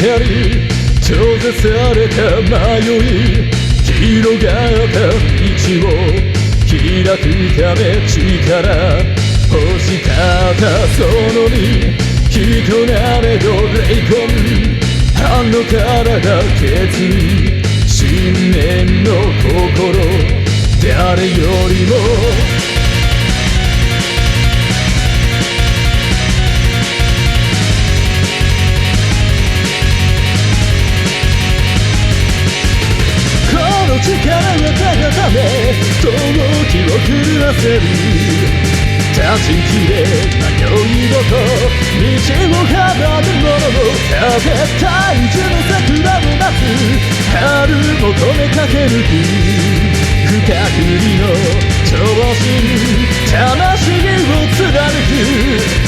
光閉ざされた迷い広がった道を開くため力欲したったその身人なれど霊魂反応からが決意信念の心誰よりも力が高ため闘気を震わせる断ち切れ迷いごと道を阻む者の風大樹の桜を待つ春求めかける日不可理の超人魂を貫く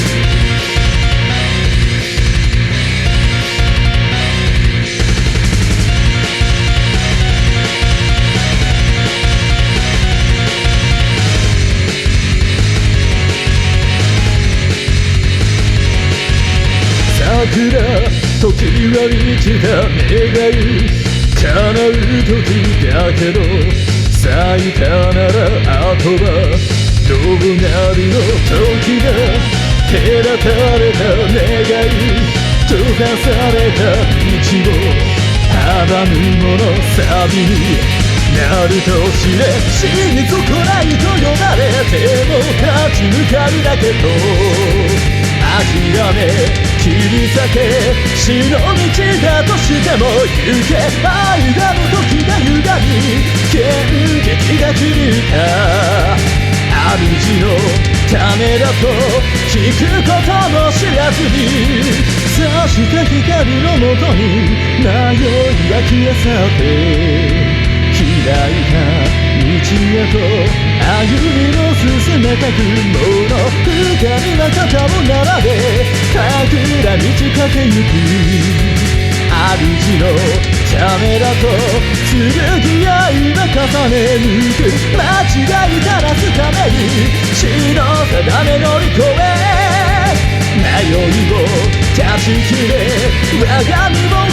時は満ちた願い叶う時だけど咲いたならあとはどうなるの時が隔たれた願い閉ざされた道を阻む者錆になると知れ死に損ないと呼ばれても立ち向かうだけと諦め切り裂け死の道だとしても行け愛がの時が歪み剣撃が響いた主のためだと聞くことも知らずに差した光のもとに迷いが消え去って開いた道へと歩みを進めてくもの二人は肩を並べ桜満ち欠けゆく主のためだと剣や今重ね抜く間違いからすために死の定め乗り越え迷いを断ち切れ我が身を